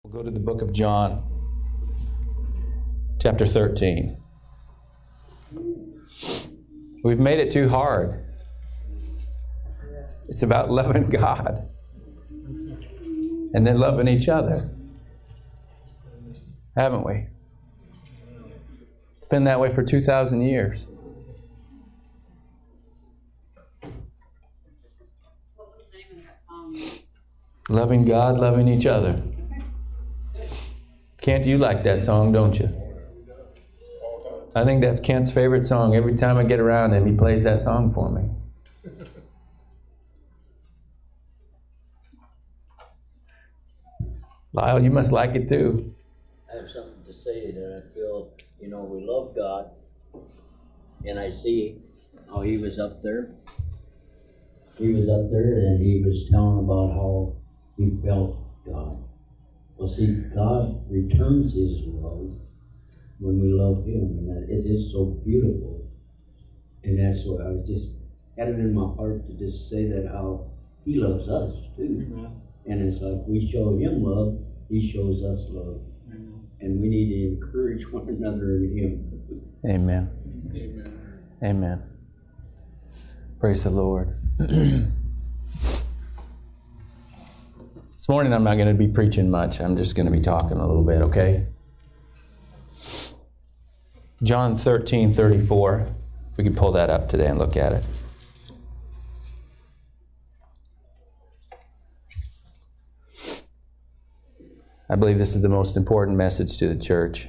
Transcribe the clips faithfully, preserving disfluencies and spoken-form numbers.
We'll go to the book of John, chapter thirteen. We've made it too hard. It's about loving God and then loving each other, haven't we? It's been that way for two thousand years. What was the name of that song? Loving God, loving each other. Kent, you like that song, don't you? I think that's Kent's favorite song. Every time I get around him, he plays that song for me. Lyle, you must like it too. I have something to say that I feel, you know, we love God, and I see how he was up there. He was up there and he was telling about how he felt God. Well, see, God returns his love when we love him, and that it is so beautiful. And that's why I just had it in my heart to just say that how he loves us too. Mm-hmm. And it's like we show him love, he shows us love. Mm-hmm. And we need to encourage one another in him. Amen. Amen. Amen. Praise the Lord. This morning I'm not going to be preaching much. I'm just going to be talking a little bit, okay? John thirteen thirty-four. If we could pull that up today and look at it. I believe this is the most important message to the church.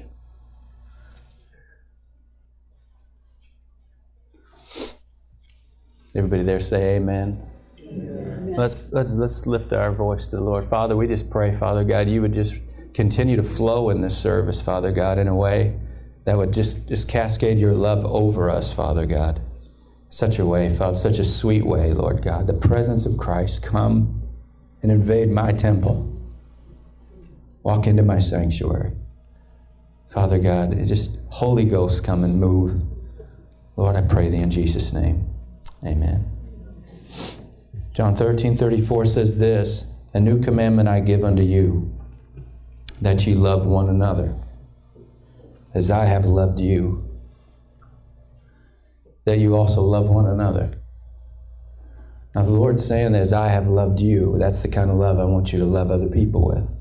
Everybody there say amen. Amen. Let's let's let's lift our voice to the Lord. Father, we just pray, Father God, you would just continue to flow in this service, Father God, in a way that would just, just cascade your love over us, Father God. Such a way, Father, such a sweet way, Lord God. The presence of Christ come and invade my temple. Walk into my sanctuary. Father God, just Holy Ghost come and move. Lord, I pray thee in Jesus' name. Amen. John thirteen thirty-four says this, a new commandment I give unto you, that ye love one another, as I have loved you, that you also love one another. Now the Lord's saying, as I have loved you, that's the kind of love I want you to love other people with.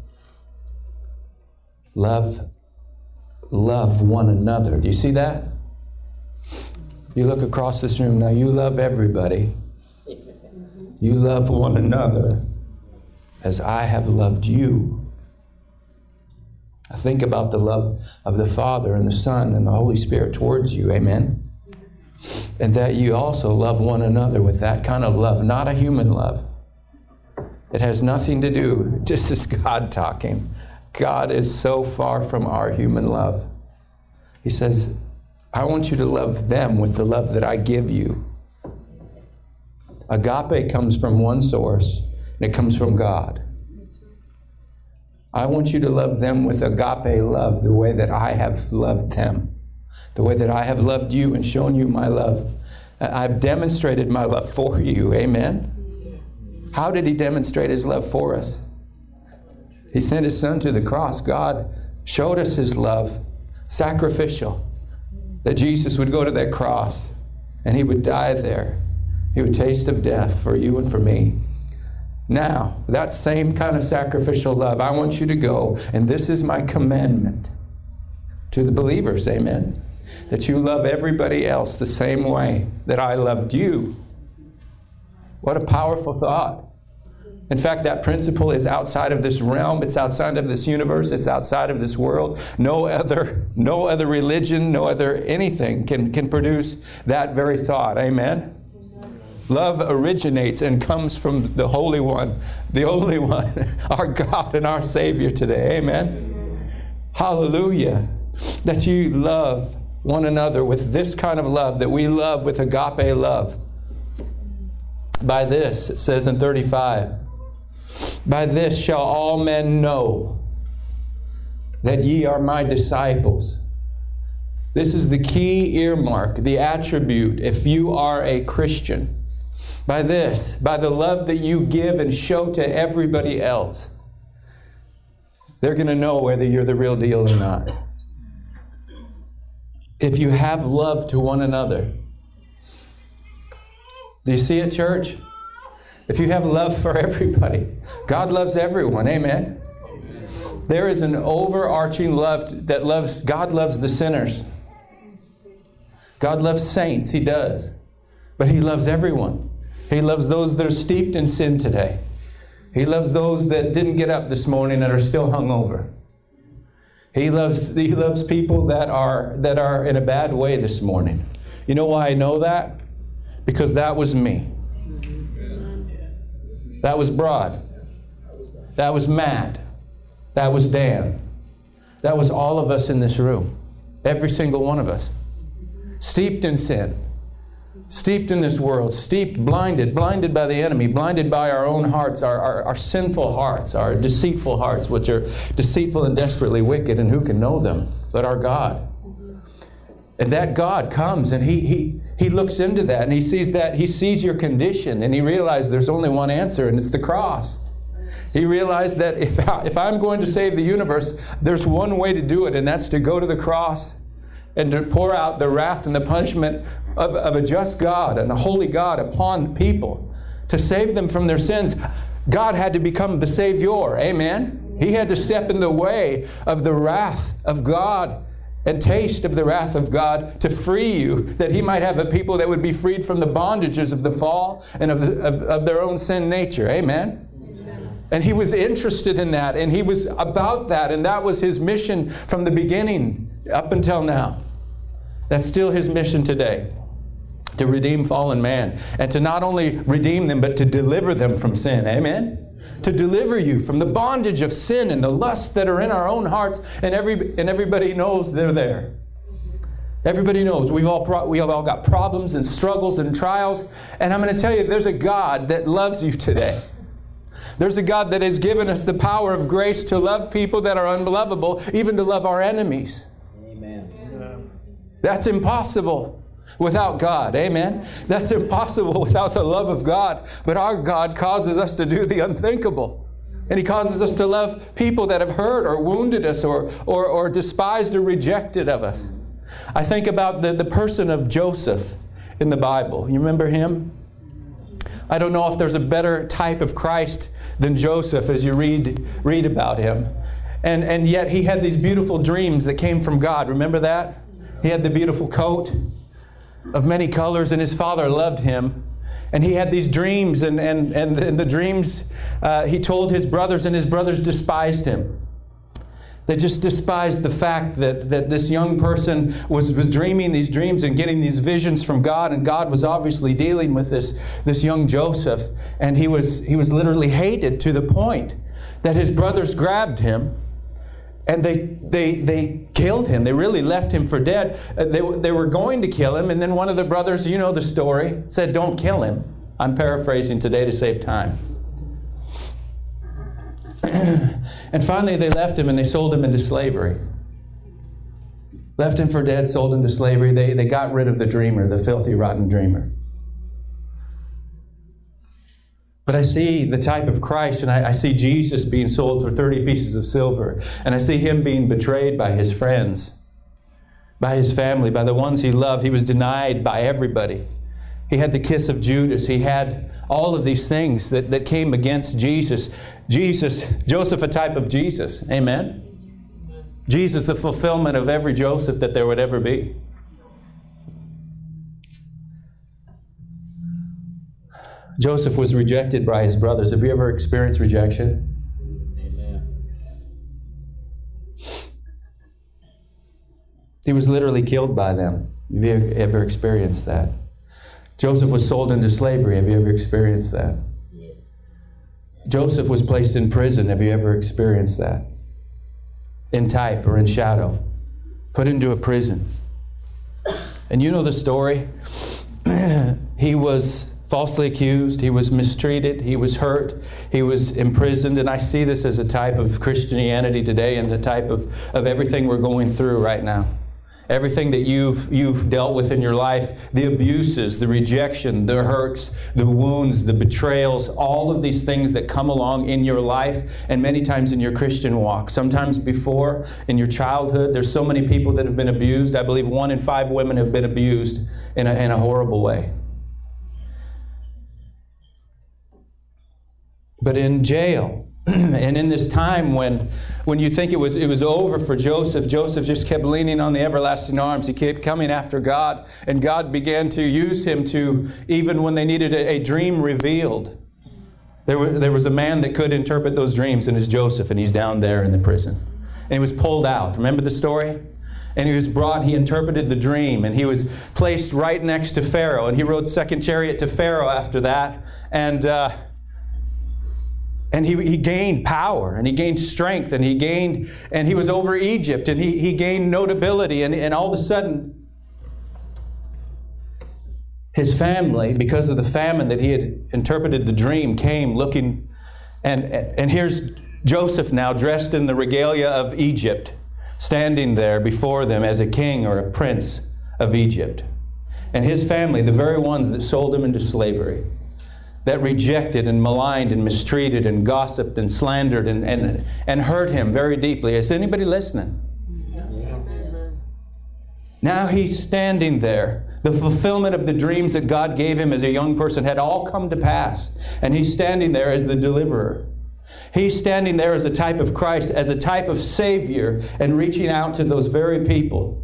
Love, love one another. Do you see that? You look across this room now, you love everybody. You love one another as I have loved you. I think about the love of the Father and the Son and the Holy Spirit towards you. Amen? And that you also love one another with that kind of love, not a human love. It has nothing to do, just as God talking. God is so far from our human love. He says, I want you to love them with the love that I give you. Agape comes from one source, and it comes from God. I want you to love them with agape love, the way that I have loved them, the way that I have loved you and shown you my love. I've demonstrated my love for you. Amen? How did he demonstrate his love for us? He sent his son to the cross. God showed us his love, sacrificial, that Jesus would go to that cross and he would die there. He would taste of death for you and for me. Now, that same kind of sacrificial love, I want you to go, and this is my commandment to the believers, amen, that you love everybody else the same way that I loved you. What a powerful thought. In fact, that principle is outside of this realm. It's outside of this universe. It's outside of this world. No other, no other religion, no other anything can, can produce that very thought. Amen? Love originates and comes from the Holy One, the only one, our God and our Savior today. Amen? Hallelujah. That you love one another with this kind of love, that we love with agape love. By this, it says in thirty-five, by this shall all men know that ye are my disciples. This is the key earmark, the attribute, if you are a Christian. By this, by the love that you give and show to everybody else. They're going to know whether you're the real deal or not. If you have love to one another. Do you see it, church? If you have love for everybody, God loves everyone. Amen. There is an overarching love that loves, God loves the sinners. God loves saints. He does. But He loves everyone. He loves those that are steeped in sin today. He loves those that didn't get up this morning and are still hungover. He loves, he loves people that are, that are in a bad way this morning. You know why I know that? Because that was me. That was Broad. That was Matt. That was Dan. That was all of us in this room. Every single one of us. Steeped in sin. Steeped in this world. Steeped, blinded. Blinded by the enemy. Blinded by our own hearts. Our, our, our sinful hearts. Our deceitful hearts, which are deceitful and desperately wicked. And who can know them but our God? And that God comes and he, he, he looks into that and He sees that. He sees your condition and He realizes there's only one answer, and it's the cross. He realized that if, I, if I'm going to save the universe, there's one way to do it, and that's to go to the cross and to pour out the wrath and the punishment of, of a just God and a holy God upon people to save them from their sins. God had to become the Savior. Amen? He had to step in the way of the wrath of God and taste of the wrath of God to free you, that He might have a people that would be freed from the bondages of the fall and of, the, of, of their own sin nature. Amen? And He was interested in that, and He was about that, and that was His mission from the beginning up until now. That's still His mission today, to redeem fallen man, and to not only redeem them, but to deliver them from sin. Amen? To deliver you from the bondage of sin and the lusts that are in our own hearts, and every and everybody knows they're there. Everybody knows we've all pro- we have all got problems and struggles and trials, and I'm going to tell you, there's a God that loves you today. There's a God that has given us the power of grace to love people that are unlovable, even to love our enemies. Amen. That's impossible without God. Amen. That's impossible without the love of God. But our God causes us to do the unthinkable. And He causes us to love people that have hurt or wounded us or, or, or despised or rejected of us. I think about the, the person of Joseph in the Bible. You remember him? I don't know if there's a better type of Christ than Joseph as you read read about him. And, and yet he had these beautiful dreams that came from God. Remember that? He had the beautiful coat of many colors, and his father loved him. And he had these dreams, and, and, and, the, and the dreams uh, he told his brothers, and his brothers despised him. They just despised the fact that, that this young person was, was dreaming these dreams and getting these visions from God, and God was obviously dealing with this, this young Joseph, and he was, he was literally hated to the point that his brothers grabbed him and they, they, they killed him. They really left him for dead. Uh, they, they were going to kill him, and then one of the brothers, you know the story, said, "Don't kill him." I'm paraphrasing today to save time. And finally they left him and they sold him into slavery. Left him for dead, sold him to slavery. They, they got rid of the dreamer, the filthy, rotten dreamer. But I see the type of Christ, and I, I see Jesus being sold for thirty pieces of silver. And I see Him being betrayed by His friends, by His family, by the ones He loved. He was denied by everybody. He had the kiss of Judas. He had all of these things that, that came against Jesus. Jesus, Joseph, a type of Jesus. Amen? Amen. Jesus, the fulfillment of every Joseph that there would ever be. Joseph was rejected by his brothers. Have you ever experienced rejection? Amen. He was literally killed by them. Have you ever experienced that? Joseph was sold into slavery. Have you ever experienced that? Yeah. Joseph was placed in prison. Have you ever experienced that? In type or in shadow. Put into a prison. And you know the story. He was falsely accused. He was mistreated. He was hurt. He was imprisoned. And I see this as a type of Christianity today and a type of, of everything we're going through right now. Everything that you've you've dealt with in your life, the abuses, the rejection, the hurts, the wounds, the betrayals, all of these things that come along in your life and many times in your Christian walk. Sometimes before, in your childhood, there's so many people that have been abused. I believe one in five women have been abused in a, in a horrible way. But in jail, and in this time when when you think it was it was over for Joseph, Joseph just kept leaning on the everlasting arms. He kept coming after God, and God began to use him to, even when they needed a, a dream revealed. There was, there was a man that could interpret those dreams, and it's Joseph, and he's down there in the prison. And he was pulled out. Remember the story? And he was brought, he interpreted the dream, and he was placed right next to Pharaoh. And he rode second chariot to Pharaoh after that. And uh, And he, he gained power, and he gained strength, and he gained, and he was over Egypt, and he, he gained notability, and, and all of a sudden, his family, because of the famine that he had interpreted the dream, came looking, and, and here's Joseph now dressed in the regalia of Egypt, standing there before them as a king or a prince of Egypt. And his family, the very ones that sold him into slavery, that rejected and maligned and mistreated and gossiped and slandered and, and, and hurt him very deeply. Is anybody listening? Yeah. Now he's standing there. The fulfillment of the dreams that God gave him as a young person had all come to pass. And he's standing there as the deliverer. He's standing there as a type of Christ, as a type of Savior, and reaching out to those very people.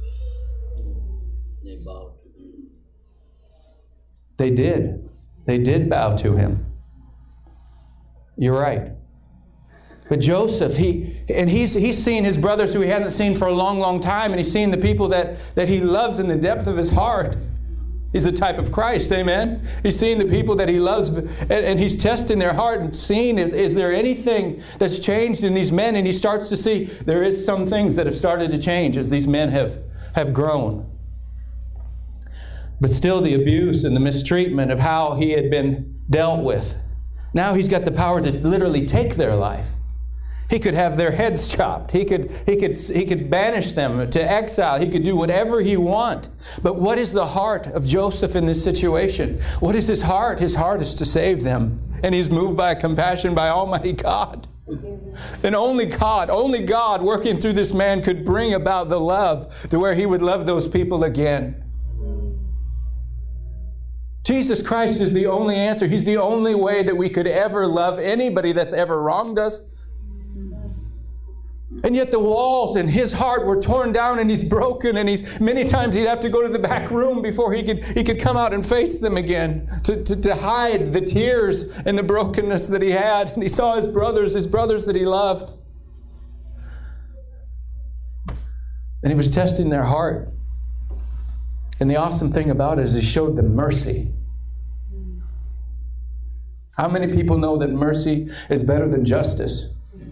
They bowed to him. They did. They did bow to him. You're right. But Joseph, he and he's he's seen his brothers who he hasn't seen for a long, long time, and he's seen the people that, that he loves in the depth of his heart. He's a type of Christ, amen? He's seeing the people that he loves, and, and he's testing their heart and seeing, is, is there anything that's changed in these men? And he starts to see there is some things that have started to change as these men have, have grown. But still the abuse and the mistreatment of how he had been dealt with. Now he's got the power to literally take their life. He could have their heads chopped. He could, he could, he could banish them to exile. He could do whatever he want. But what is the heart of Joseph in this situation? What is his heart? His heart is to save them. And he's moved by compassion by Almighty God. And only God, only God working through this man could bring about the love to where he would love those people again. Jesus Christ is the only answer. He's the only way that we could ever love anybody that's ever wronged us. And yet the walls in his heart were torn down, and he's broken, and he's many times he'd have to go to the back room before he could he could come out and face them again to, to, to hide the tears and the brokenness that he had. And he saw his brothers, his brothers that he loved. And he was testing their heart. And the awesome thing about it is he showed them mercy. How many people know that mercy is better than justice?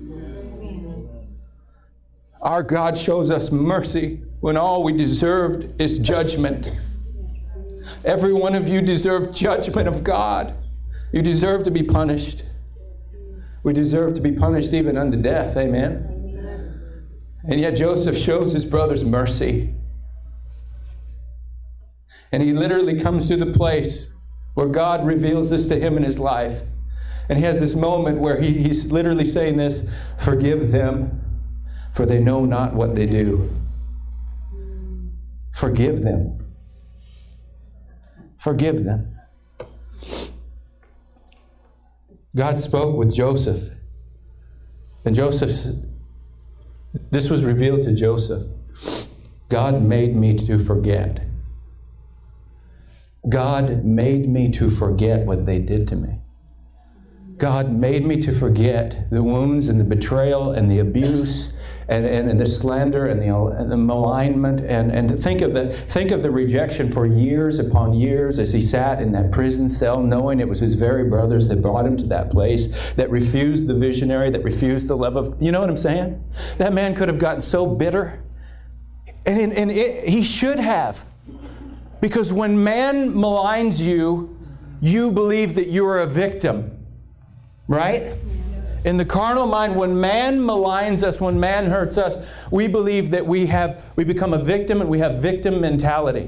Our God shows us mercy when all we deserved is judgment. Every one of you deserve judgment of God. You deserve to be punished. We deserve to be punished even unto death. Amen? And yet Joseph shows his brothers mercy. And he literally comes to the place where God reveals this to him in his life. And he has this moment where he, he's literally saying this, forgive them, for they know not what they do. Forgive them. Forgive them. God spoke with Joseph. And Joseph, this was revealed to Joseph. God made me to forget. God made me to forget what they did to me. God made me to forget the wounds and the betrayal and the abuse and, and, and the slander and the, and the malignment and, and to think of the think of the rejection for years upon years as he sat in that prison cell knowing it was his very brothers that brought him to that place, that refused the visionary, that refused the love of, you know what I'm saying? That man could have gotten so bitter. And, and it, he should have. Because when man maligns you, you believe that you are a victim. Right? In the carnal mind, when man maligns us, when man hurts us, we believe that we have we become a victim and we have victim mentality.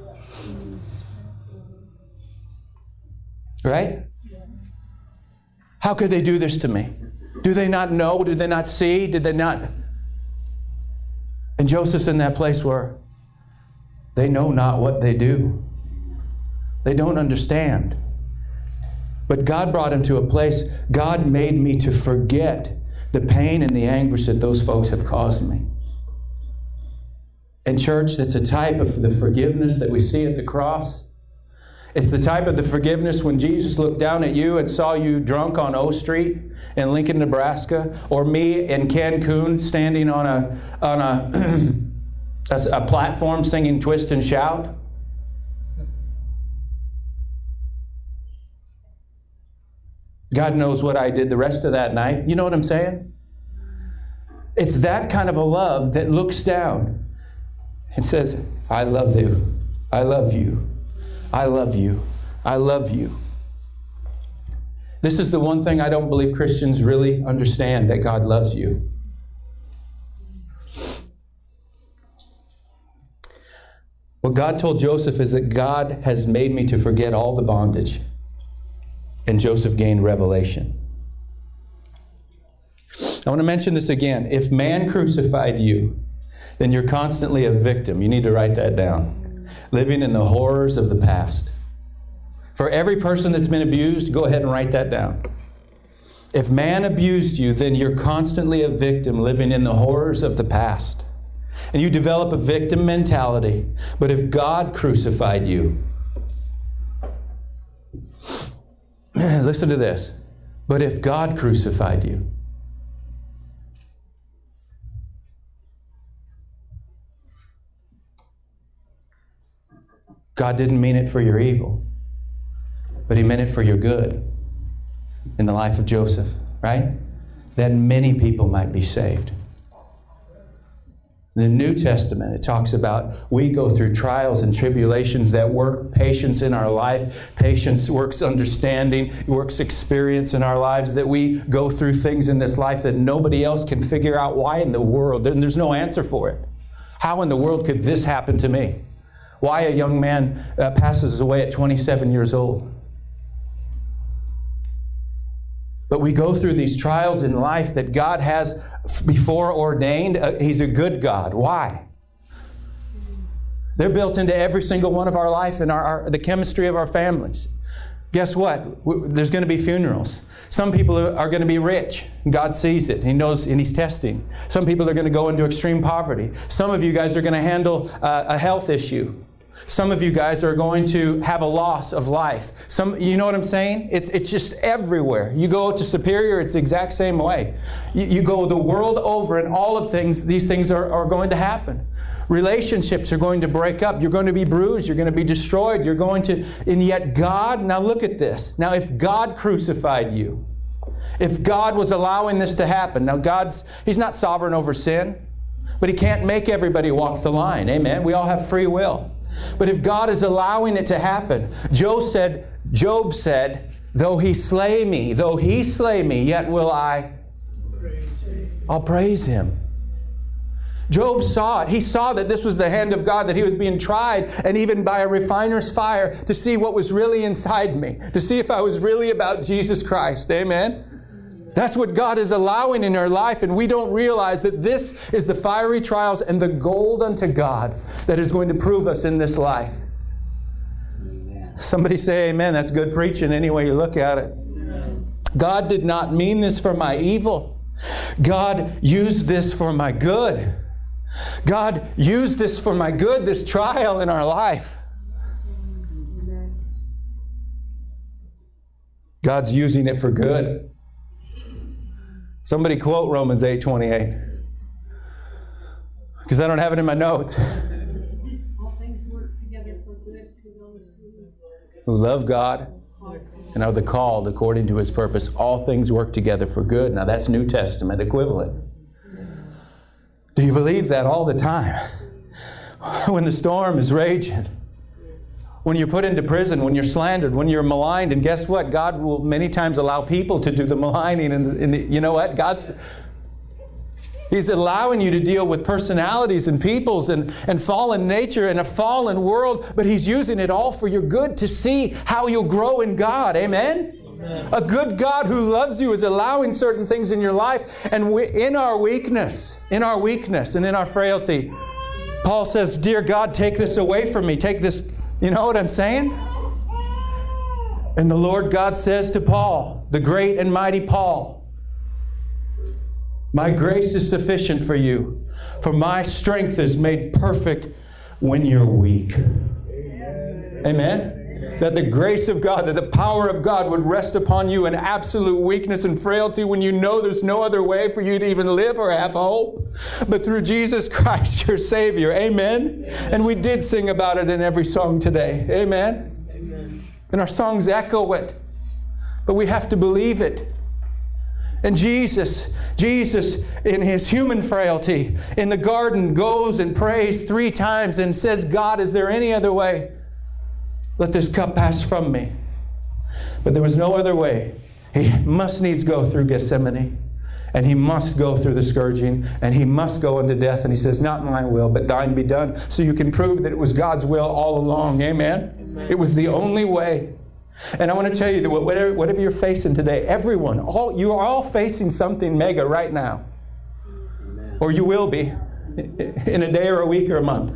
Right? How could they do this to me? Do they not know? Did they not see? Did they not? And Joseph's in that place where they know not what they do. They don't understand. But God brought him to a place, God made me to forget the pain and the anguish that those folks have caused me. And church, that's a type of the forgiveness that we see at the cross. It's the type of the forgiveness when Jesus looked down at you and saw you drunk on O Street in Lincoln, Nebraska, or me in Cancun standing on a on a, a, a platform singing Twist and Shout. God knows what I did the rest of that night. You know what I'm saying? It's that kind of a love that looks down and says, I love you. I love you. I love you. I love you. This is the one thing I don't believe Christians really understand, that God loves you. What God told Joseph is that God has made me to forget all the bondage. And Joseph gained revelation. I want to mention this again. If man crucified you, then you're constantly a victim. You need to write that down. Living in the horrors of the past. For every person that's been abused, go ahead and write that down. If man abused you, then you're constantly a victim living in the horrors of the past. And you develop a victim mentality. But if God crucified you, listen to this. But if God crucified you, God didn't mean it for your evil, but He meant it for your good in the life of Joseph, right? That many people might be saved. In the New Testament, it talks about we go through trials and tribulations that work patience in our life. Patience works understanding, works experience in our lives, that we go through things in this life that nobody else can figure out why in the world. And there's no answer for it. How in the world could this happen to me? Why a young man uh, passes away at twenty-seven years old. But we go through these trials in life that God has before ordained. Uh, he's a good God. Why? They're built into every single one of our life and our, our, the chemistry of our families. Guess what? There's going to be funerals. Some people are going to be rich. God sees it. He knows, and He's testing. Some people are going to go into extreme poverty. Some of you guys are going to handle uh, a health issue. Some of you guys are going to have a loss of life. Some, you know what I'm saying? It's it's just everywhere. You go to Superior, it's the exact same way. You, you go the world over, and all of things, these things are, are going to happen. Relationships are going to break up. You're going to be bruised. You're going to be destroyed. You're going to, and yet God, now look at this. Now if God crucified you, if God was allowing this to happen, now God's, He's not sovereign over sin, but He can't make everybody walk the line. Amen? We all have free will. But if God is allowing it to happen, Job said, Job said, though He slay me, though He slay me, yet will I, I'll praise Him. Job saw it. He saw that this was the hand of God, that he was being tried, and even by a refiner's fire, to see what was really inside me, to see if I was really about Jesus Christ. Amen? That's what God is allowing in our life, and we don't realize that this is the fiery trials and the gold unto God that is going to prove us in this life. Amen. Somebody say amen. That's good preaching any way you look at it. Amen. God did not mean this for my evil. God used this for my good. God used this for my good, this trial in our life. Amen. God's using it for good. Somebody quote Romans eight twenty-eight. Because I don't have it in my notes. All things work together for good to those who love God and are the called according to His purpose. All things work together for good. Now that's New Testament equivalent. Do you believe that all the time? When the storm is raging, when you're put into prison, when you're slandered, when you're maligned. And guess what? God will many times allow people to do the maligning. And, and the, you know what? God's He's allowing you to deal with personalities and peoples and, and fallen nature and a fallen world, but He's using it all for your good to see how you'll grow in God. Amen? Amen. A good God who loves you is allowing certain things in your life. And we, in our weakness, in our weakness and in our frailty, Paul says, "Dear God, take this away from me. Take this," you know what I'm saying? And the Lord God says to Paul, the great and mighty Paul, "My grace is sufficient for you, for my strength is made perfect when you're weak." Amen. Amen? That the grace of God, that the power of God would rest upon you in absolute weakness and frailty when you know there's no other way for you to even live or have hope but through Jesus Christ, your Savior. Amen? Amen. And we did sing about it in every song today. Amen? Amen. And our songs echo it. But we have to believe it. And Jesus, Jesus in His human frailty in the garden goes and prays three times and says, "God, is there any other way? Let this cup pass from me." But there was no other way. He must needs go through Gethsemane. And He must go through the scourging. And He must go unto death. And He says, "Not my will, but thine be done." So you can prove that it was God's will all along. Amen? Amen. It was the only way. And I want to tell you that whatever, whatever you're facing today, everyone, all you are all facing something mega right now. Amen. Or you will be in a day or a week or a month.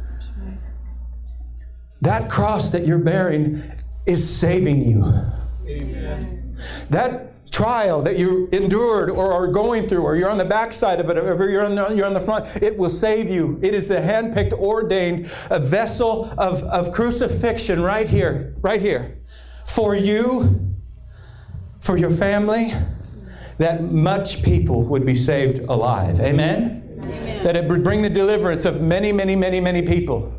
That cross that you're bearing is saving you. Amen. That trial that you endured or are going through, or you're on the backside of it, or you're on the, you're on the front, it will save you. It is the handpicked, ordained, a vessel of, of crucifixion right here, right here. For you, for your family, that much people would be saved alive. Amen? Amen. That it would bring the deliverance of many, many, many, many people.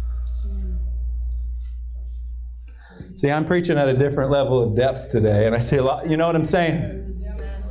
See, I'm preaching at a different level of depth today, and I see a lot, you know what I'm saying?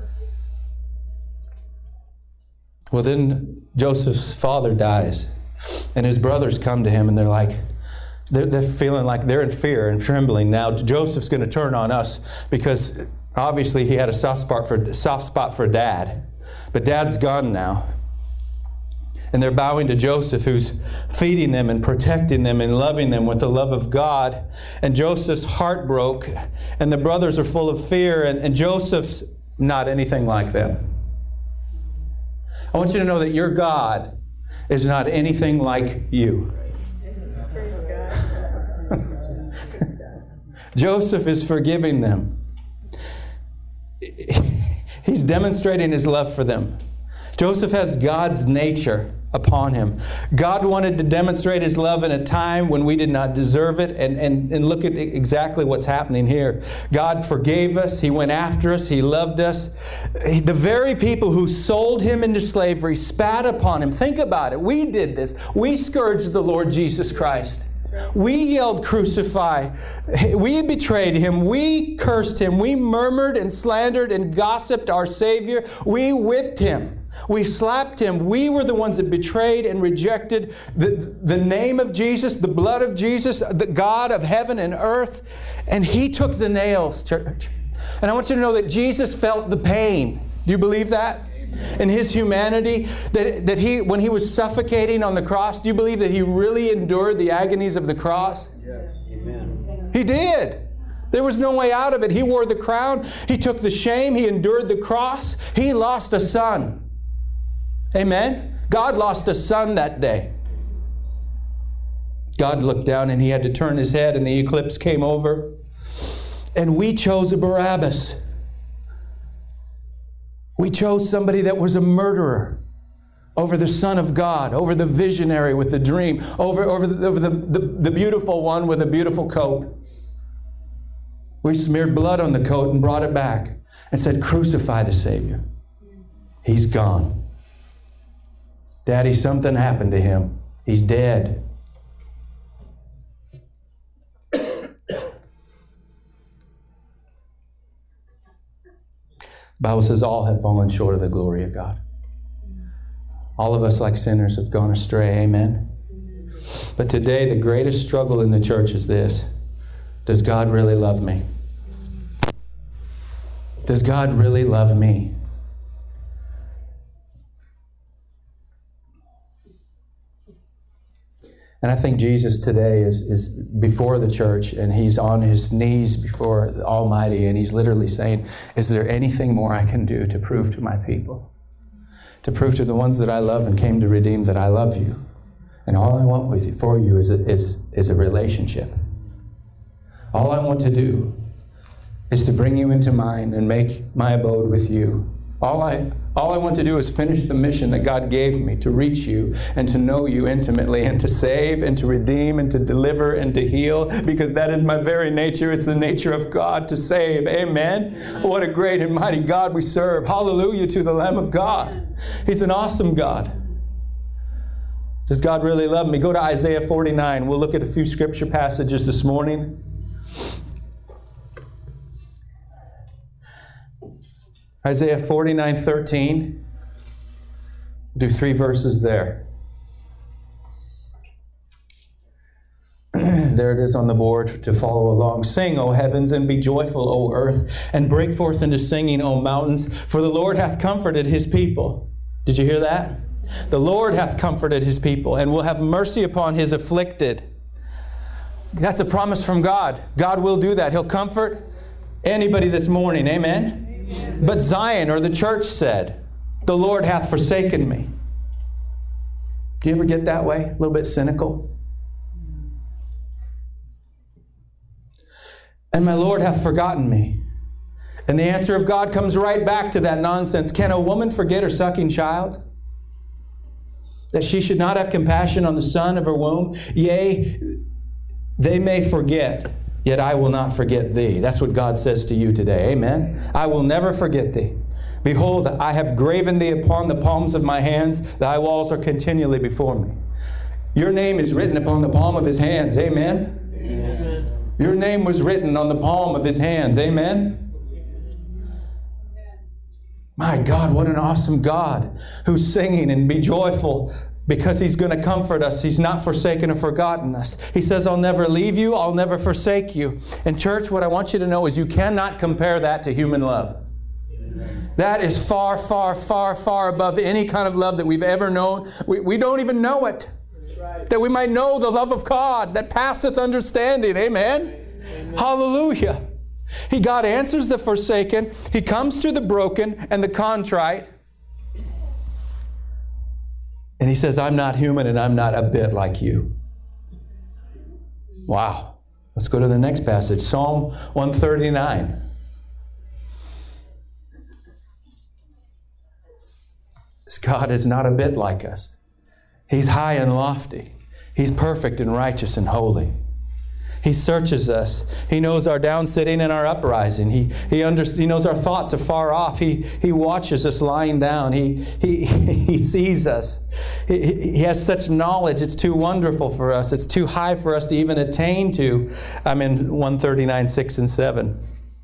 Well, then Joseph's father dies, and his brothers come to him, and they're like, They're, they're feeling like they're in fear and trembling. Now Joseph's going to turn on us because obviously he had a soft spot for soft spot for Dad, but Dad's gone now, and they're bowing to Joseph, who's feeding them and protecting them and loving them with the love of God. And Joseph's heart broke, and the brothers are full of fear, and, and Joseph's not anything like them. I want you to know that your God is not anything like you. Joseph is forgiving them. He's demonstrating his love for them. Joseph has God's nature upon him. God wanted to demonstrate His love in a time when we did not deserve it. And, and, and look at exactly what's happening here. God forgave us. He went after us. He loved us. The very people who sold Him into slavery spat upon Him. Think about it. We did this. We scourged the Lord Jesus Christ. We yelled, "Crucify." We betrayed Him. We cursed Him. We murmured and slandered and gossiped our Savior. We whipped Him. We slapped Him. We were the ones that betrayed and rejected the, the name of Jesus, the blood of Jesus, the God of heaven and earth. And He took the nails, church. And I want you to know that Jesus felt the pain. Do you believe that? In His humanity, that, that He, when He was suffocating on the cross, do you believe that He really endured the agonies of the cross? Yes. Amen. He did. There was no way out of it. He wore the crown. He took the shame. He endured the cross. He lost a son. Amen? God lost a son that day. God looked down and He had to turn His head, and the eclipse came over. And we chose a Barabbas. We chose somebody that was a murderer over the Son of God, over the visionary with the dream, over, over, the, over the, the, the beautiful one with a beautiful coat. We smeared blood on the coat and brought it back and said, "Crucify the Savior. He's gone. Daddy, something happened to him. He's dead." The Bible says all have fallen short of the glory of God. All of us, like sinners, have gone astray. Amen. But today, the greatest struggle in the church is this. Does God really love me? Does God really love me? And I think Jesus today is, is before the church, and He's on His knees before the Almighty, and He's literally saying, is there anything more I can do to prove to my people? To prove to the ones that I love and came to redeem that I love you. And all I want with you, for you is a, is, is a relationship. All I want to do is to bring you into mine and make my abode with you. All I, all I want to do is finish the mission that God gave me, to reach you and to know you intimately and to save and to redeem and to deliver and to heal, because that is my very nature. It's the nature of God to save. Amen? What a great and mighty God we serve. Hallelujah to the Lamb of God. He's an awesome God. Does God really love me? Go to Isaiah forty-nine. We'll look at a few scripture passages this morning. Isaiah forty-nine thirteen. Do three verses there. There it is on the board to follow along. Sing, O heavens, and be joyful, O earth, and break forth into singing, O mountains, for the Lord hath comforted His people. Did you hear that? The Lord hath comforted His people, and will have mercy upon His afflicted. That's a promise from God. God will do that. He'll comfort anybody this morning. Amen? Amen. But Zion, or the church, said, the Lord hath forsaken me. Do you ever get that way? A little bit cynical? And my Lord hath forgotten me. And the answer of God comes right back to that nonsense. Can a woman forget her sucking child, that she should not have compassion on the son of her womb? Yea, they may forget, yet I will not forget thee. That's what God says to you today. Amen? I will never forget thee. Behold, I have graven thee upon the palms of my hands. Thy walls are continually before me. Your name is written upon the palm of His hands. Amen? Amen. Your name was written on the palm of His hands. Amen? My God, what an awesome God who's singing, and be joyful because He's going to comfort us. He's not forsaken or forgotten us. He says, I'll never leave you. I'll never forsake you. And church, what I want you to know is you cannot compare that to human love. Amen. That is far, far, far, far above any kind of love that we've ever known. We, we don't even know it. Right. That we might know the love of God that passeth understanding. Amen? Amen. Hallelujah. He, God answers the forsaken. He comes to the broken and the contrite. And He says, I'm not human and I'm not a bit like you. Wow. Let's go to the next passage. Psalm one thirty-nine. This God is not a bit like us. He's high and lofty. He's perfect and righteous and holy. He searches us. He knows our down sitting and our uprising. He he, under, he knows our thoughts afar off. He he watches us lying down. He he he sees us. He, he has such knowledge. It's too wonderful for us. It's too high for us to even attain to. I'm in one thirty-nine, six and seven.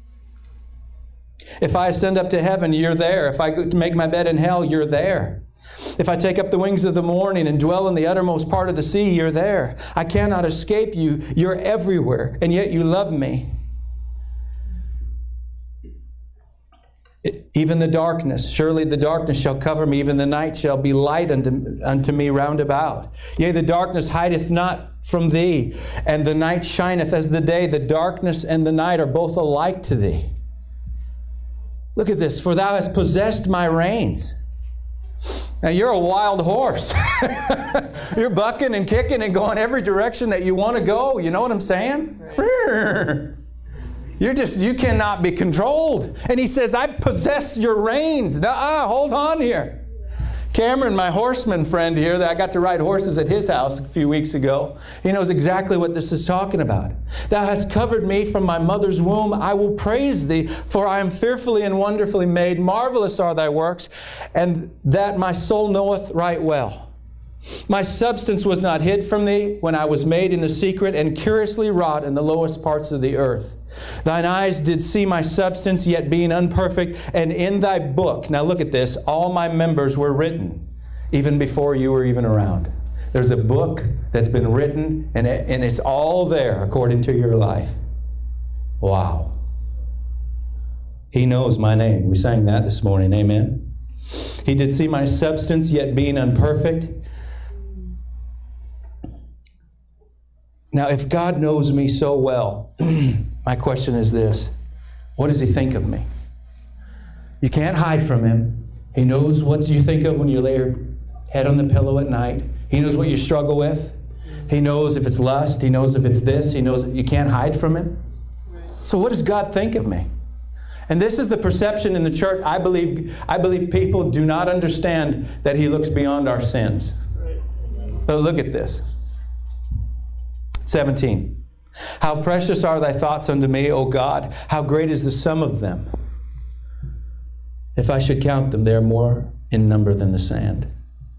If I ascend up to heaven, you're there. If I make my bed in hell, you're there. If I take up the wings of the morning and dwell in the uttermost part of the sea, you're there. I cannot escape you. You're everywhere, and yet you love me. Even the darkness, surely the darkness shall cover me. Even the night shall be light unto, unto me round about. Yea, the darkness hideth not from thee, and the night shineth as the day. The darkness and the night are both alike to thee. Look at this. For thou hast possessed my reins. Now, you're a wild horse. You're bucking and kicking and going every direction that you want to go. You know what I'm saying? Right. You're just, you cannot be controlled. And He says, I possess your reins. Ah, hold on here. Cameron, my horseman friend here, that I got to ride horses at his house a few weeks ago, he knows exactly what this is talking about. Thou hast covered me from my mother's womb. I will praise thee, for I am fearfully and wonderfully made. Marvelous are thy works, and that my soul knoweth right well. My substance was not hid from thee when I was made in the secret and curiously wrought in the lowest parts of the earth. Thine eyes did see my substance, yet being unperfect, and in thy book, now look at this, all my members were written, even before you were even around. There's a book that's been written, and, it, and it's all there according to your life. Wow. He knows my name. We sang that this morning. Amen. He did see my substance, yet being unperfect. Now, if God knows me so well, my question is this. What does He think of me? You can't hide from Him. He knows what you think of when you lay your head on the pillow at night. He knows what you struggle with. He knows if it's lust. He knows if it's this. He knows you can't hide from Him. So what does God think of me? And this is the perception in the church. I believe, I believe people do not understand that He looks beyond our sins. But look at this. seventeen. How precious are thy thoughts unto me, O God. How great is the sum of them. If I should count them, they are more in number than the sand.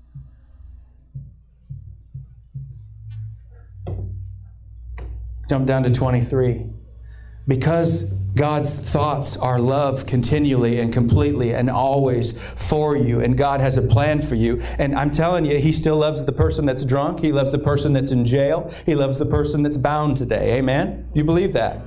Jump down to twenty-three. Because God's thoughts are love continually and completely and always for you. And God has a plan for you. And I'm telling you, He still loves the person that's drunk. He loves the person that's in jail. He loves the person that's bound today. Amen? You believe that?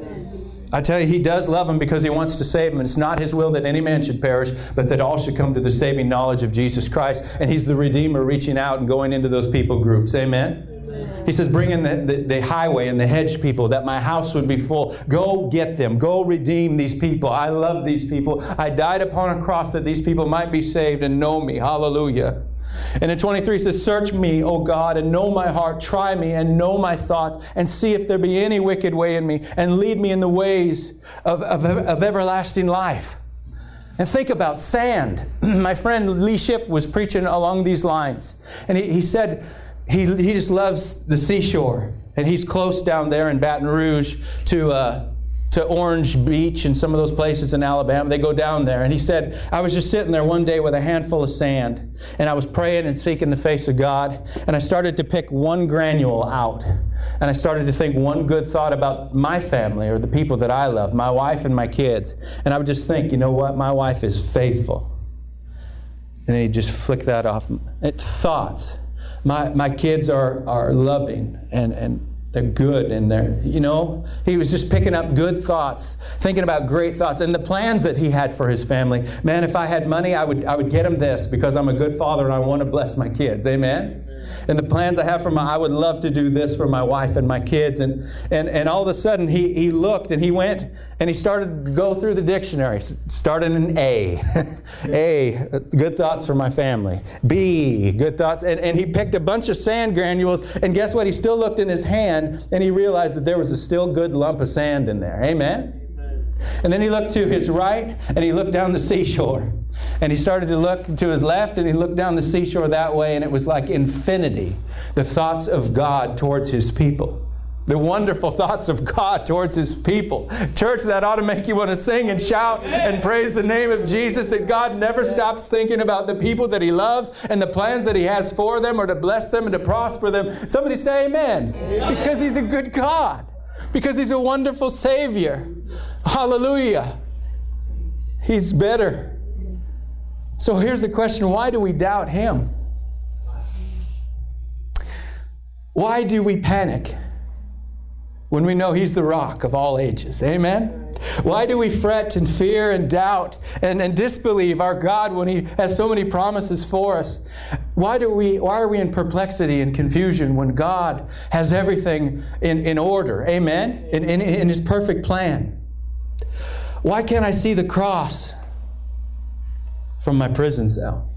I tell you, He does love them because He wants to save them. And it's not His will that any man should perish, but that all should come to the saving knowledge of Jesus Christ. And He's the Redeemer reaching out and going into those people groups. Amen? He says, bring in the, the, the highway and the hedge people, that my house would be full. Go get them. Go redeem these people. I love these people. I died upon a cross that these people might be saved and know me. Hallelujah. And in twenty-three it says, search me, O God, and know my heart. Try me and know my thoughts, and see if there be any wicked way in me, and lead me in the ways of, of, of everlasting life. And think about sand. My friend Lee Shipp was preaching along these lines. And he, he said, He, he just loves the seashore. And he's close down there in Baton Rouge to, uh, to Orange Beach and some of those places in Alabama. They go down there. And he said, I was just sitting there one day with a handful of sand. And I was praying and seeking the face of God. And I started to pick one granule out. And I started to think one good thought about my family or the people that I love, my wife and my kids. And I would just think, you know what? My wife is faithful. And then he'd just flick that off. It's thoughts. My my kids are, are loving and, and they're good and they're, you know, he was just picking up good thoughts, thinking about great thoughts and the plans that he had for his family. Man, if I had money, I would I would get him this because I'm a good father and I want to bless my kids. Amen? And the plans I have for my, I would love to do this for my wife and my kids. And and, and all of a sudden he, he looked and he went and he started to go through the dictionary, starting in A. A, good thoughts for my family. B, good thoughts. And, and he picked a bunch of sand granules, and guess what? He still looked in his hand and he realized that there was a still good lump of sand in there. Amen? And then he looked to his right and he looked down the seashore. And he started to look to his left and he looked down the seashore that way, and it was like infinity. The thoughts of God towards His people. The wonderful thoughts of God towards His people. Church, that ought to make you want to sing and shout and praise the name of Jesus, that God never stops thinking about the people that He loves and the plans that He has for them, or to bless them and to prosper them. Somebody say amen. Because He's a good God. Because He's a wonderful Savior. Hallelujah. He's better. So here's the question, why do we doubt Him? Why do we panic when we know He's the rock of all ages? Amen? Why do we fret and fear and doubt and, and disbelieve our God when He has so many promises for us? Why do we? Why are we in perplexity and confusion when God has everything in, in order? Amen? In, in, in His perfect plan. Why can't I see the cross from my prison cell?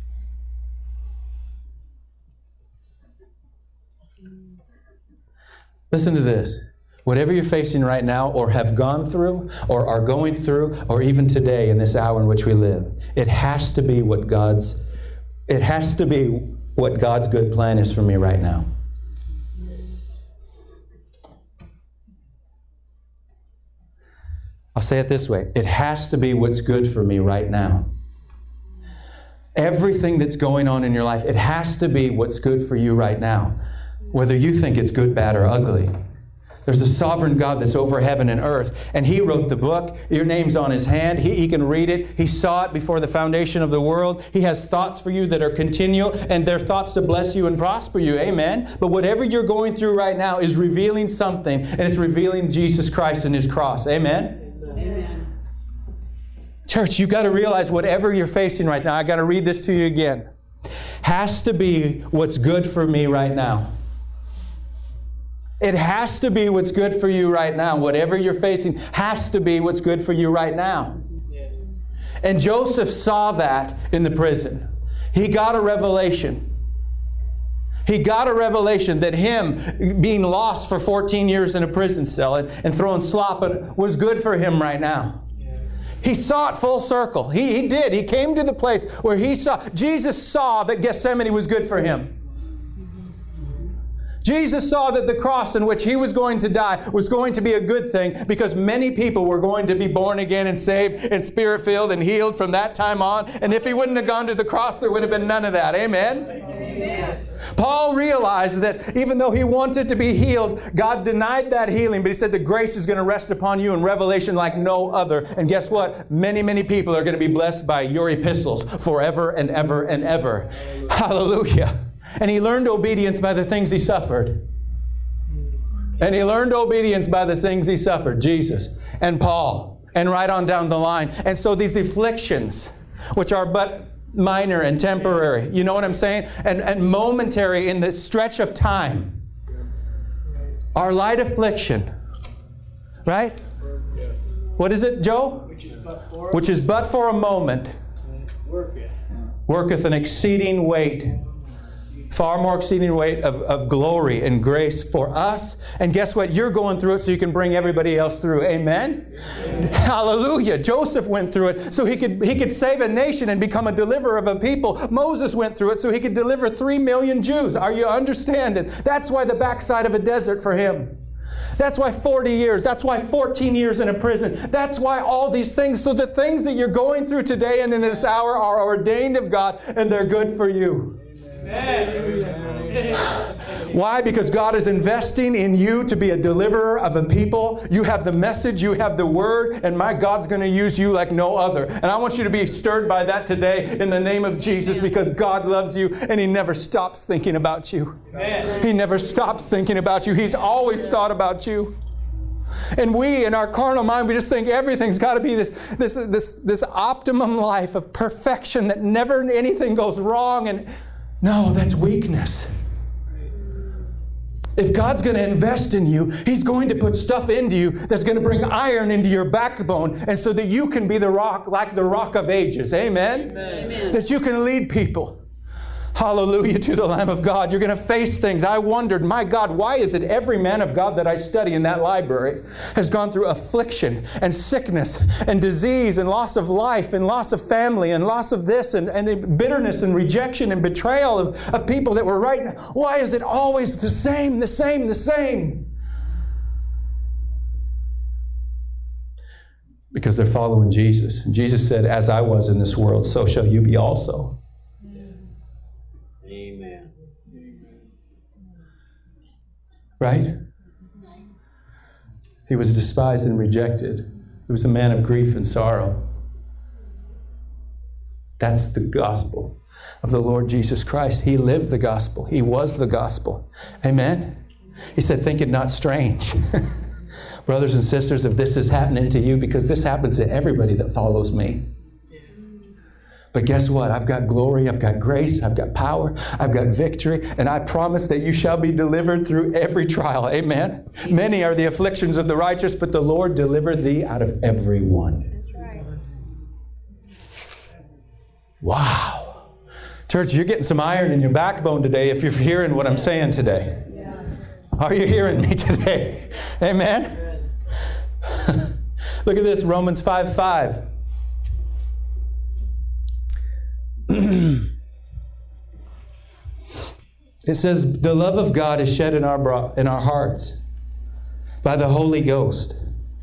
Listen to this. Whatever you're facing right now, or have gone through, or are going through, or even today in this hour in which we live, it has to be what God's, it has to be what God's good plan is for me right now. I'll say it this way. It has to be what's good for me right now. Everything that's going on in your life, it has to be what's good for you right now. Whether you think it's good, bad, or ugly. There's a sovereign God that's over heaven and earth. And He wrote the book. Your name's on His hand. He, he can read it. He saw it before the foundation of the world. He has thoughts for you that are continual, and they're thoughts to bless you and prosper you. Amen. But whatever you're going through right now is revealing something, and it's revealing Jesus Christ and His cross. Amen. Amen. Church, you've got to realize whatever you're facing right now, I got to read this to you again, has to be what's good for me right now. It has to be what's good for you right now. Whatever you're facing has to be what's good for you right now. And Joseph saw that in the prison. He got a revelation. He got a revelation that him being lost for fourteen years in a prison cell and, and throwing slop was good for him right now. He saw it full circle. He, he did. He came to the place where he saw, Jesus saw that Gethsemane was good for him. Jesus saw that the cross in which He was going to die was going to be a good thing because many people were going to be born again and saved and Spirit-filled and healed from that time on. And if He wouldn't have gone to the cross, there would have been none of that. Amen? Amen. Paul realized that even though he wanted to be healed, God denied that healing, but He said the grace is going to rest upon you in revelation like no other. And guess what? Many, many people are going to be blessed by your epistles forever and ever and ever. Hallelujah. And he learned obedience by the things he suffered. And he learned obedience by the things he suffered. Jesus and Paul. And right on down the line. And so these afflictions, which are but minor and temporary, you know what I'm saying? And, and momentary in this stretch of time, are light affliction. Right? What is it, Joe? Which is but for, Which is but for a moment. Worketh. Worketh an exceeding weight. Far more exceeding weight of, of glory and grace for us. And guess what? You're going through it so you can bring everybody else through. Amen? Amen. Hallelujah. Joseph went through it so he could, he could save a nation and become a deliverer of a people. Moses went through it so he could deliver three million Jews. Are you understanding? That's why the backside of a desert for him. That's why forty years. That's why fourteen years in a prison. That's why all these things. So the things that you're going through today and in this hour are ordained of God and they're good for you. Amen. Why? Because God is investing in you to be a deliverer of a people. You have the message, you have the word, and my God's going to use you like no other. And I want you to be stirred by that today in the name of Jesus because God loves you and He never stops thinking about you. Amen. He never stops thinking about you. He's always thought about you. And we, in our carnal mind, we just think everything's got to be this, this, this, this optimum life of perfection that never anything goes wrong. And no, that's weakness. If God's going to invest in you, He's going to put stuff into you that's going to bring iron into your backbone, and so that you can be the rock, like the Rock of Ages. Amen? Amen. That you can lead people. Hallelujah to the Lamb of God. You're going to face things. I wondered, my God, why is it every man of God that I study in that library has gone through affliction and sickness and disease and loss of life and loss of family and loss of this and, and bitterness and rejection and betrayal of, of people that were right? Why is it always the same, the same, the same? Because they're following Jesus. Jesus said, as I was in this world, so shall you be also. Amen. Right? He was despised and rejected. He was a man of grief and sorrow. That's the gospel of the Lord Jesus Christ. He lived the gospel. He was the gospel. Amen? He said, think it not strange. Brothers and sisters, if this is happening to you, because this happens to everybody that follows me. But guess what? I've got glory, I've got grace, I've got power, I've got victory, and I promise that you shall be delivered through every trial. Amen? Amen. Many are the afflictions of the righteous, but the Lord delivered thee out of every one. That's right. Wow. Church, you're getting some iron in your backbone today if you're hearing what I'm saying today. Yeah. Are you hearing me today? Amen? Look at this, Romans five five. It says, the love of God is shed in our bro- in our hearts by the Holy Ghost.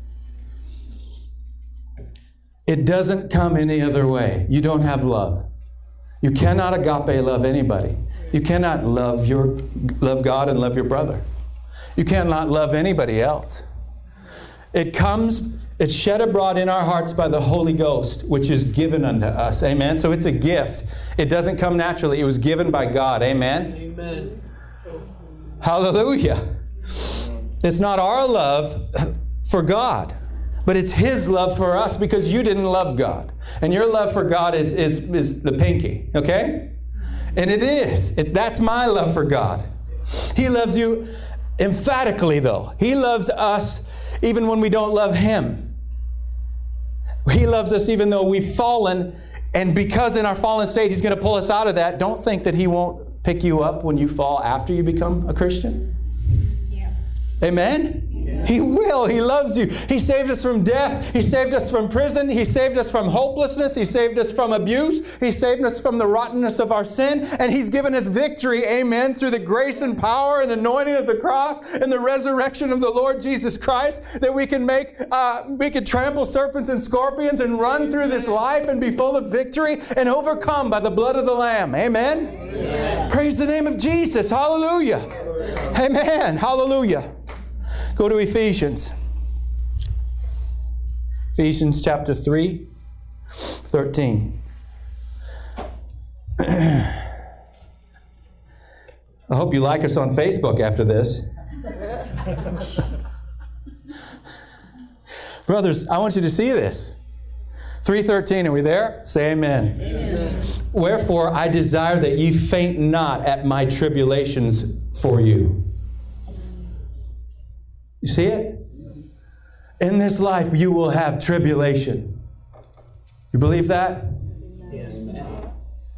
It doesn't come any other way. You don't have love. You cannot agape love anybody. You cannot love your love God and love your brother. You cannot love anybody else. It comes, it's shed abroad in our hearts by the Holy Ghost, which is given unto us. Amen? So it's a gift. It doesn't come naturally. It was given by God. Amen? Amen. Hallelujah. It's not our love for God, but it's His love for us because you didn't love God. And your love for God is, is, is the pinky. Okay? And it is. It's, that's my love for God. He loves you emphatically, though. He loves us even when we don't love Him. He loves us even though we've fallen, and because in our fallen state He's going to pull us out of that, don't think that He won't pick you up when you fall after you become a Christian. Yeah. Amen? Yeah. He will. He loves you. He saved us from death. He saved us from prison. He saved us from hopelessness. He saved us from abuse. He saved us from the rottenness of our sin. And He's given us victory, amen, through the grace and power and anointing of the cross and the resurrection of the Lord Jesus Christ, that we can make, uh, we can trample serpents and scorpions and run through this life and be full of victory and overcome by the blood of the Lamb. Amen? Amen. Praise the name of Jesus. Hallelujah. Amen. Hallelujah. Go to Ephesians. Ephesians chapter three, thirteen. I hope you like us on Facebook after this. Brothers, I want you to see this. three thirteen, are we there? Say amen. Amen. Wherefore I desire that ye faint not at my tribulations for you. You see it? In this life you will have tribulation. You believe that? Amen.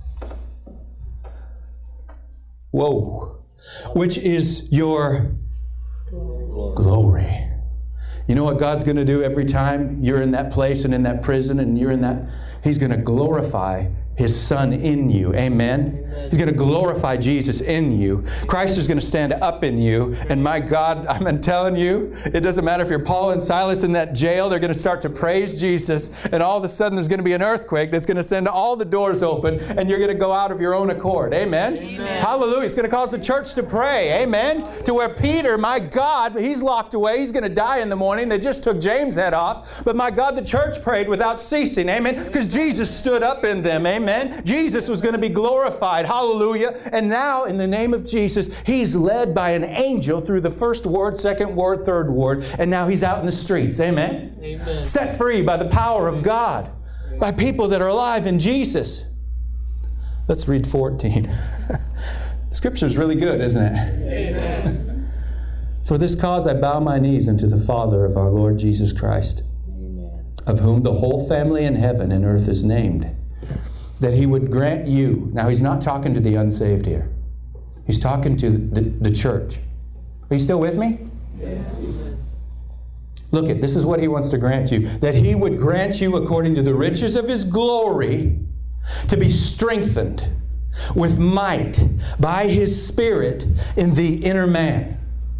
Whoa. Which is your glory. You know what God's going to do every time you're in that place and in that prison and you're in that? He's going to glorify His Son in you. Amen? Amen. He's going to glorify Jesus in you. Christ is going to stand up in you. And my God, I'm telling you, it doesn't matter if you're Paul and Silas in that jail, they're going to start to praise Jesus. And all of a sudden there's going to be an earthquake that's going to send all the doors open and you're going to go out of your own accord. Amen? Amen. Hallelujah. It's going to cause the church to pray. Amen? To where Peter, my God, he's locked away. He's going to die in the morning. They just took James' head off. But my God, the church prayed without ceasing. Amen? Because Jesus stood up in them. Amen? Jesus was going to be glorified. Hallelujah. And now, in the name of Jesus, He's led by an angel through the first ward, second ward, third ward, and now He's out in the streets. Amen? Amen. Set free by the power of God, by people that are alive in Jesus. Let's read fourteen. Scripture's really good, isn't it? Amen. For this cause I bow my knees unto the Father of our Lord Jesus Christ, Amen, of whom the whole family in heaven and earth is named, that He would grant you. Now He's not talking to the unsaved here. He's talking to the, the church. Are you still with me? Yeah. Look at, this is what He wants to grant you. That He would grant you according to the riches of His glory to be strengthened with might by His Spirit in the inner man.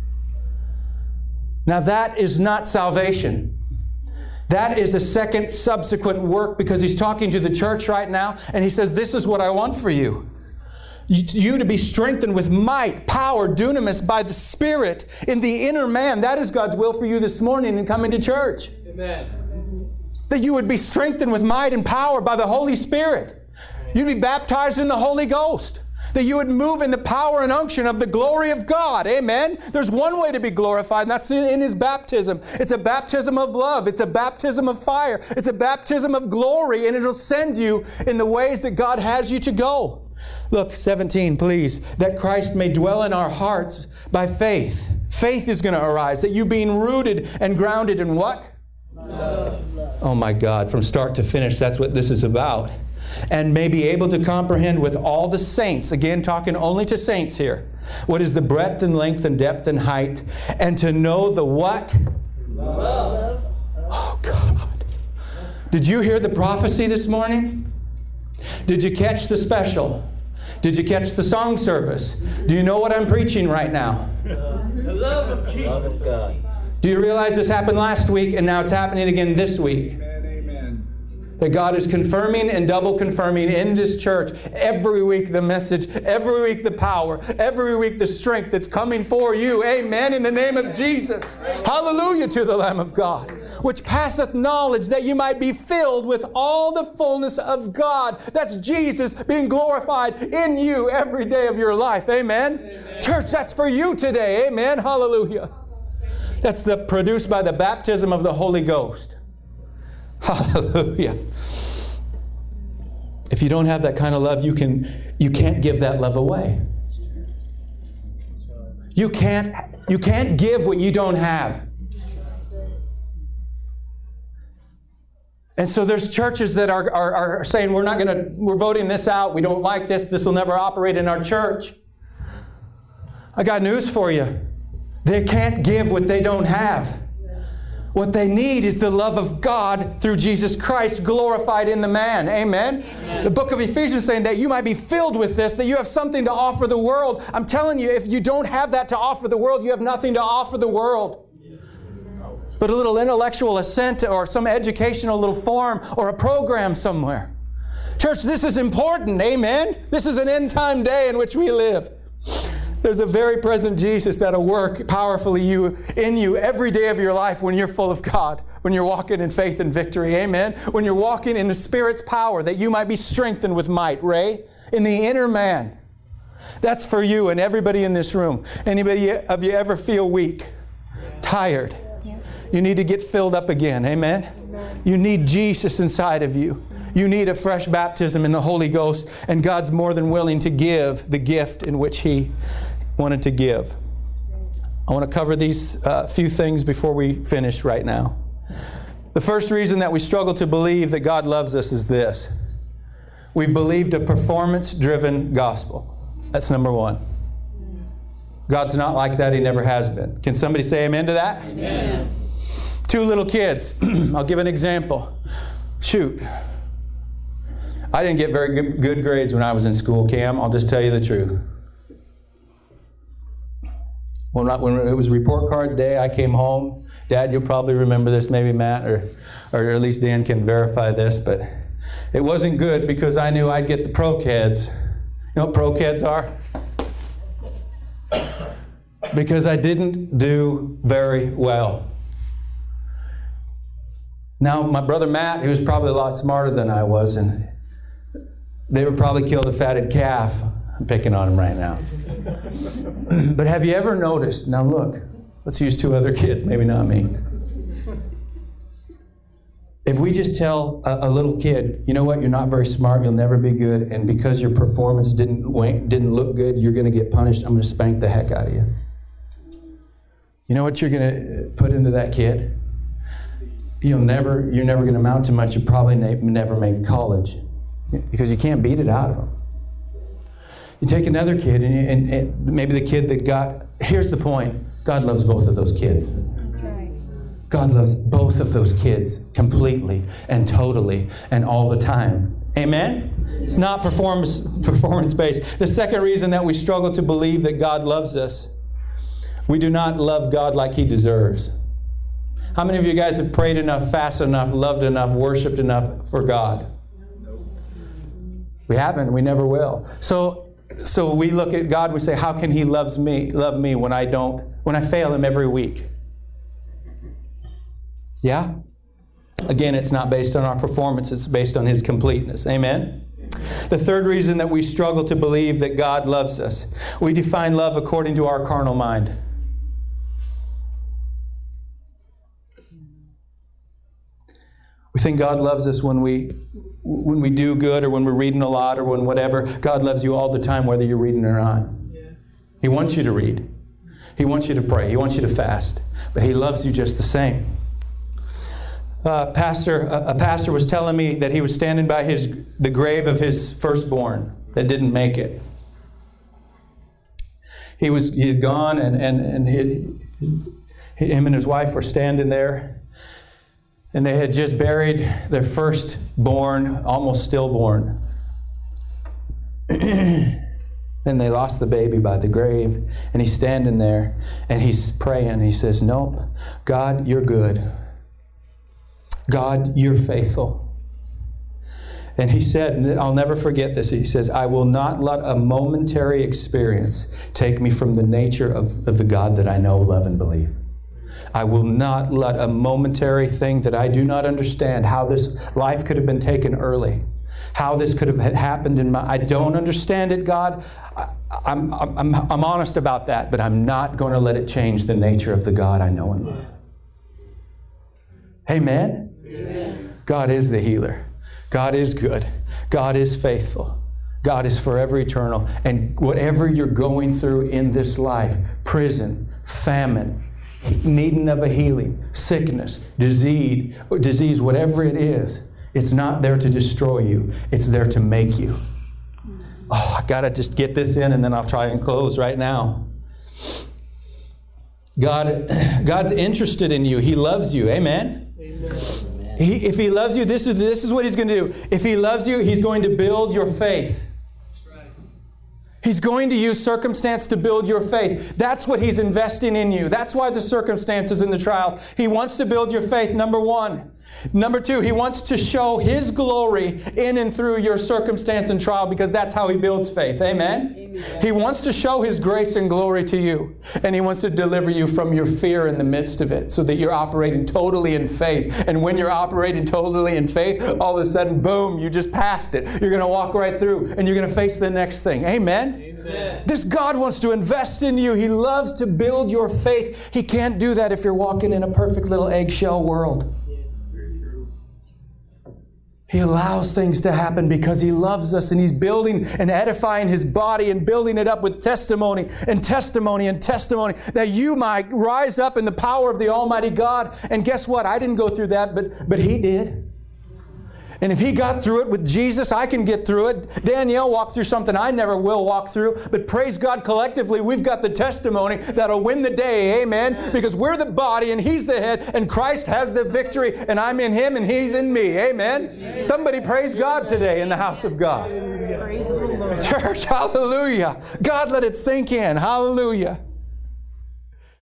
Now that is not salvation. That is a second subsequent work, because He's talking to the church right now and He says, this is what I want for you. You, you to be strengthened with might, power, dunamis by the Spirit in the inner man. That is God's will for you this morning in coming to church. Amen. That you would be strengthened with might and power by the Holy Spirit. You'd be baptized in the Holy Ghost. That you would move in the power and unction of the glory of God. Amen? There's one way to be glorified, and that's in His baptism. It's a baptism of love. It's a baptism of fire. It's a baptism of glory, and it'll send you in the ways that God has you to go. Look, seventeen, please. That Christ may dwell in our hearts by faith. Faith is going to arise. That you being rooted and grounded in what? Love. Oh my God, from start to finish, that's what this is about. And may be able to comprehend with all the saints, again talking only to saints here, what is the breadth and length and depth and height, and to know the what? Love. Oh God. Did you hear the prophecy this morning? Did you catch the special? Did you catch the song service? Do you know what I'm preaching right now? The love of Jesus. Love of God. Do you realize this happened last week and now it's happening again this week? Amen. That God is confirming and double confirming in this church every week the message, every week the power, every week the strength that's coming for you. Amen. In the name of Jesus. Hallelujah to the Lamb of God. Which passeth knowledge, that you might be filled with all the fullness of God. That's Jesus being glorified in you every day of your life. Amen. Amen. Church, that's for you today. Amen. Hallelujah. That's the produced by the baptism of the Holy Ghost. Hallelujah. If you don't have that kind of love, you can you can't give that love away. You can't you can't give what you don't have. And so there's churches that are, are, are saying we're not going to we're voting this out. We don't like this. This will never operate in our church. I got news for you. They can't give what they don't have. What they need is the love of God through Jesus Christ glorified in the man. Amen? Amen. The book of Ephesians is saying that you might be filled with this, that you have something to offer the world. I'm telling you, if you don't have that to offer the world, you have nothing to offer the world. But a little intellectual assent or some educational little form or a program somewhere. Church, this is important. Amen? This is an end time day in which we live. There's a very present Jesus that'll work powerfully you in you every day of your life when you're full of God, when you're walking in faith and victory. Amen? When you're walking in the Spirit's power, that you might be strengthened with might. Ray, in the inner man. That's for you and everybody in this room. Anybody of you ever feel weak, tired? You need to get filled up again. Amen? You need Jesus inside of you. You need a fresh baptism in the Holy Ghost, and God's more than willing to give the gift in which He wanted to give. I want to cover these uh, few things before we finish right now. The first reason that we struggle to believe that God loves us is this. We've believed a performance-driven gospel. That's number one. God's not like that. He never has been. Can somebody say amen to that? Amen. Two little kids. I'll give an example. Shoot. I didn't get very good, good grades when I was in school, Cam. I'll just tell you the truth. When, I, when it was report card day, I came home. Dad, you'll probably remember this, maybe Matt, or, or at least Dan can verify this, but it wasn't good because I knew I'd get the pro kids. You know what pro kids are? Because I didn't do very well. Now, my brother Matt, he was probably a lot smarter than I was, and they would probably kill the fatted calf. I'm picking on him right now. But have you ever noticed, now look, let's use two other kids, maybe not me. If we just tell a, a little kid, you know what, you're not very smart, you'll never be good, and because your performance didn't didn't look good, you're going to get punished, I'm going to spank the heck out of you. You know what you're going to put into that kid? You'll never, you're never going to amount to much, you'll probably ne- never make college. Because you can't beat it out of them. You take another kid, and, you, and, and maybe the kid that got, here's the point, God loves both of those kids. God loves both of those kids completely and totally and all the time. Amen? It's not performance, performance-based. The second reason that we struggle to believe that God loves us, we do not love God like He deserves. How many of you guys have prayed enough, fasted enough, loved enough, worshiped enough for God? We haven't. We never will. So, so we look at God and we say, how can He loves me, love me when I don't, when I fail Him every week? Yeah? Again, it's not based on our performance. It's based on His completeness. Amen? The third reason that we struggle to believe that God loves us, we define love according to our carnal mind. We think God loves us when we when we do good or when we're reading a lot or when whatever. God loves you all the time whether you're reading or not. Yeah. He wants you to read. He wants you to pray. He wants you to fast. But He loves you just the same. Uh, pastor, a, a pastor was telling me that he was standing by his the grave of his firstborn that didn't make it. He was he had gone and, and, and he, him and his wife were standing there. And they had just buried their firstborn, almost stillborn. Then they lost the baby by the grave. And he's standing there and he's praying. He says, nope, God, you're good. God, you're faithful. And he said, and I'll never forget this, he says, I will not let a momentary experience take me from the nature of, of the God that I know, love, and believe. I will not let a momentary thing that I do not understand, how this life could have been taken early, how this could have happened in my, I don't understand it, God. I, I'm, I'm, I'm honest about that, but I'm not going to let it change the nature of the God I know and love. Amen? Amen. God is the healer. God is good. God is faithful. God is forever eternal. And whatever you're going through in this life, prison, famine, needing of a healing, sickness, disease, disease, whatever it is, it's not there to destroy you. It's there to make you. Oh, I got to just get this in and then I'll try and close right now. God, God's interested in you. He loves you. Amen? Amen. He, if He loves you, this is, this is what He's going to do. If He loves you, He's going to build your faith. He's going to use circumstance to build your faith. That's what He's investing in you. That's why the circumstances and the trials. He wants to build your faith, number one. Number two, He wants to show His glory in and through your circumstance and trial, because that's how He builds faith. Amen? Amen. He wants to show His grace and glory to you. And He wants to deliver you from your fear in the midst of it, so that you're operating totally in faith. And when you're operating totally in faith, all of a sudden, boom, you just passed it. You're going to walk right through and you're going to face the next thing. Amen? Amen. This God wants to invest in you. He loves to build your faith. He can't do that if you're walking in a perfect little eggshell world. He allows things to happen because He loves us, and He's building and edifying His body and building it up with testimony and testimony and testimony, that you might rise up in the power of the Almighty God. And guess what? I didn't go through that, but, but He did. And if He got through it with Jesus, I can get through it. Danielle walked through something I never will walk through. But praise God, collectively, we've got the testimony that'll win the day. Amen. Because we're the body and He's the head, and Christ has the victory, and I'm in Him and He's in me. Amen. Somebody praise God today in the house of God. Praise the Lord. Church, hallelujah. God, let it sink in. Hallelujah.